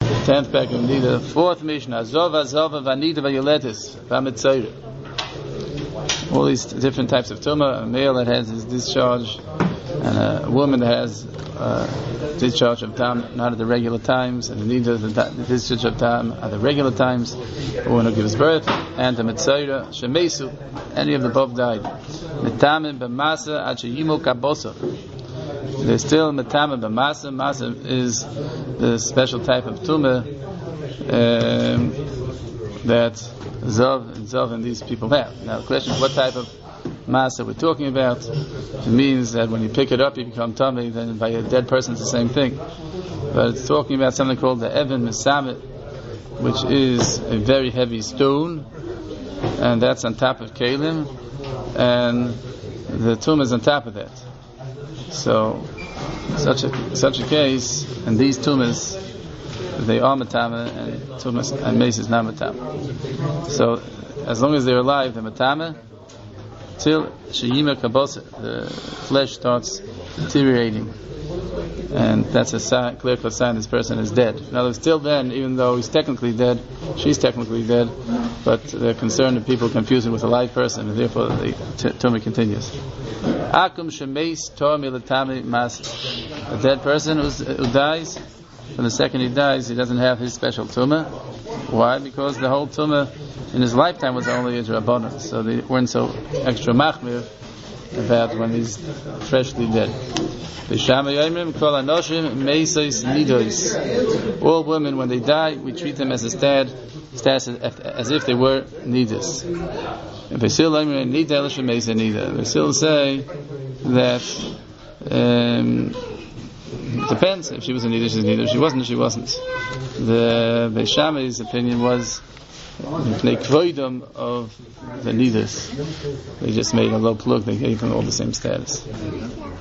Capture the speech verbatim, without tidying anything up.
Tenth pack of Nida. Fourth Mishnah. Zova, Zova, Vanida, Vayoletis, Vamitzaira. All these different types of tumah. A male that has his discharge, and a woman that has uh, discharge of tam not at the regular times, and a Nida, the, the discharge of tam at the regular times. A woman who gives birth, and the Mitzaira, Shemesu, any of the above died. Metamim b'masa ad sheyimu kabosa. There's still metamim b'masa. Masa is the special type of tumah um, that Zav and Zav and these people have. Now the question is what type of masa we're talking about. It means that when you pick it up you become tummy, then by a dead person it's the same thing. But it's talking about something called the Evan Mesamit, which is a very heavy stone, and that's on top of Kalim, and the tumah is on top of that. So, such a such a case, and these tumas, they are matama, and tumas and mace is not matama. So, as long as they're alive, they're matama till sheyima kabosa, the flesh starts deteriorating, and that's a sign, clear sign this person is dead. Now, still then, even though he's technically dead, she's technically dead, but they're concerned that people confuse it with a live person, and therefore the t- tumah continues. Akum shemeis tor milatami mas. A dead person who's, who dies, and the second he dies, he doesn't have his special tumah. Why? Because the whole tumah in his lifetime was only a drabonon, so they weren't so extra machmir about when he's freshly dead. All women, when they die, we treat them as a stad, status as if they were nidus. They still say that um, it depends. If she was a nidus, she's a nidus. If she wasn't, she wasn't. The Beis Shammai's opinion was the kvoidum of the nidus. They just made a low plug. They gave them all the same status.